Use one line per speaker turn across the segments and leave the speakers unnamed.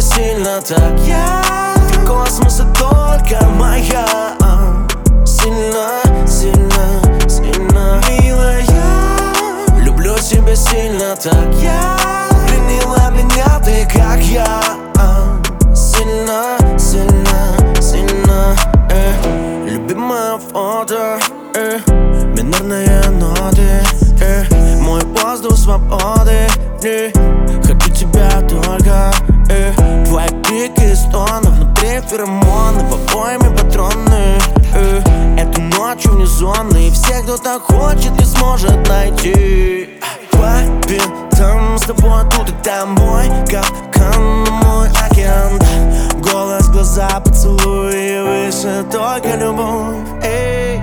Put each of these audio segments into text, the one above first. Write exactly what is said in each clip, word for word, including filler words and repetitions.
сильно так я. Ты космос и только моя. Сильно, сильно, сильно, милая. Люблю тебя сильно так я. Пленила меня ты, как я. Сильно, сильно, сильно, э. Любимое фото, э. Минорные ноты, э. Мой воздух свободы, э. Хочу тебя только, э. Твои крики и стоны, внутри феромоны, побоями патроны, э. Эту ночью вне зоны, и все, кто так хочет, не сможет найти. Папе, там с тобой, тут и там мой капкан, мой океан. Голос, глаза, поцелуи, выше только любовь. Эй.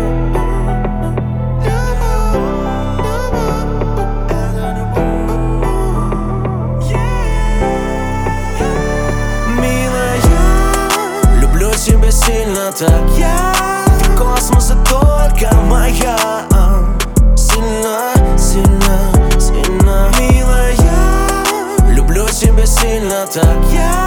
Милая, люблю тебя сильно так я. Ты космос и только моя. Сильно, сильно, сильно, милая. Люблю тебя сильно так я.